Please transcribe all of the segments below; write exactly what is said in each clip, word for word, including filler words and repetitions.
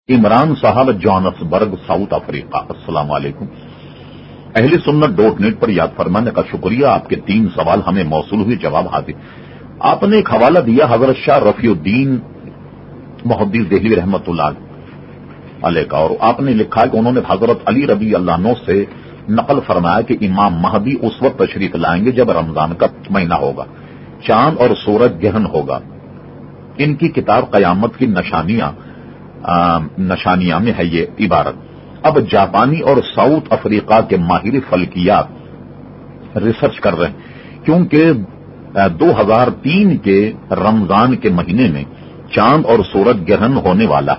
عمران صاحب Johannesburg South Africa, السلام علیکم۔ اہل سنت ڈاٹ نیٹ پر یاد فرمانے کا شکریہ۔ آپ کے تین سوال ہمیں موصول ہوئے، جواب حاضر۔ آپ نے ایک حوالہ دیا حضرت شاہ رفیع الدین محدث دہلوی رحمۃ اللہ علیہ کا، اور آپ نے لکھا کہ انہوں نے حضرت علی رضی اللہ عنہ سے نقل فرمایا کہ امام مہدی اس وقت تشریف لائیں گے جب رمضان کا مہینہ ہوگا، چاند اور سورج گہن ہوگا۔ ان کی کتاب قیامت کی نشانیاں نشانیاں میں ہے یہ عبارت۔ اب جاپانی اور ساؤتھ افریقہ کے ماہر فلکیات ریسرچ کر رہے ہیں، کیونکہ دو ہزار تین کے رمضان کے مہینے میں چاند اور سورج گرہن ہونے والا۔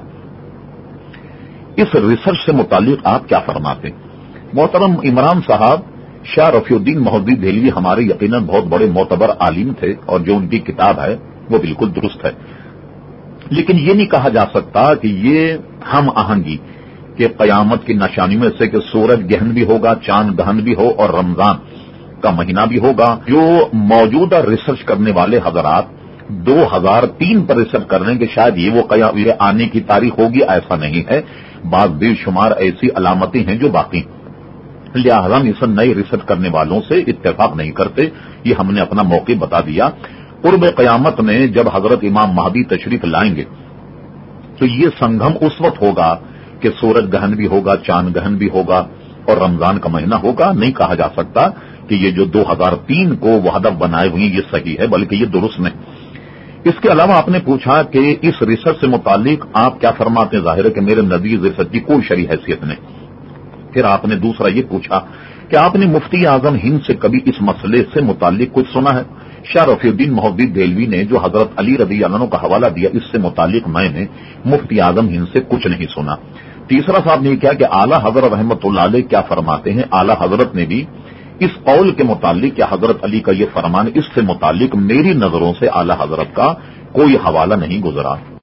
اس ریسرچ سے متعلق آپ کیا فرماتے ہیں؟ محترم عمران صاحب، شاہ رفیع الدین محدث دہلوی ہمارے یقیناً بہت بڑے معتبر عالم تھے، اور جو ان کی کتاب ہے وہ بالکل درست ہے، لیکن یہ نہیں کہا جا سکتا کہ یہ ہم آہنگی کہ قیامت کی نشانی میں سے کہ سورج گہن بھی ہوگا، چاند گہن بھی ہو اور رمضان کا مہینہ بھی ہوگا۔ جو موجودہ ریسرچ کرنے والے حضرات دو ہزار تین پر ریسرچ کر رہے ہیں کہ شاید یہ وہ یہ آنے کی تاریخ ہوگی، ایسا نہیں ہے۔ بعض بے شمار ایسی علامتیں ہیں جو باقی، لہذا ہم اس نئے ریسرچ کرنے والوں سے اتفاق نہیں کرتے۔ یہ ہم نے اپنا موقع بتا دیا۔ قرب قیامت میں جب حضرت امام مہدی تشریف لائیں گے تو یہ سنگم اس وقت ہوگا کہ سورج گہن بھی ہوگا، چاند گہن بھی ہوگا اور رمضان کا مہینہ ہوگا۔ نہیں کہا جا سکتا کہ یہ جو دو ہزار تین کو وہ ہدف بنائے ہوئے یہ صحیح ہے، بلکہ یہ درست نہیں۔ اس کے علاوہ آپ نے پوچھا کہ اس ریسرچ سے متعلق آپ کیا فرماتے ہیں؟ ظاہر ہے کہ میرے نزدیک ریسرچ کی کوئی شرعی حیثیت نہیں۔ پھر آپ نے دوسرا یہ پوچھا کہ آپ نے مفتی اعظم ہند سے کبھی اس مسئلے سے متعلق کچھ سنا ہے؟ شاہ رفیع الدین محدث دہلوی نے جو حضرت علی رضی اللہ عنہ کا حوالہ دیا، اس سے متعلق میں نے مفتی اعظم ہند سے کچھ نہیں سنا۔ تیسرا صاحب نے کیا کہ اعلیٰ حضرت رحمۃ اللہ علیہ کیا فرماتے ہیں؟ اعلیٰ حضرت نے بھی اس قول کے متعلق کہ حضرت علی کا یہ فرمان، اس سے متعلق میری نظروں سے اعلیٰ حضرت کا کوئی حوالہ نہیں گزرا۔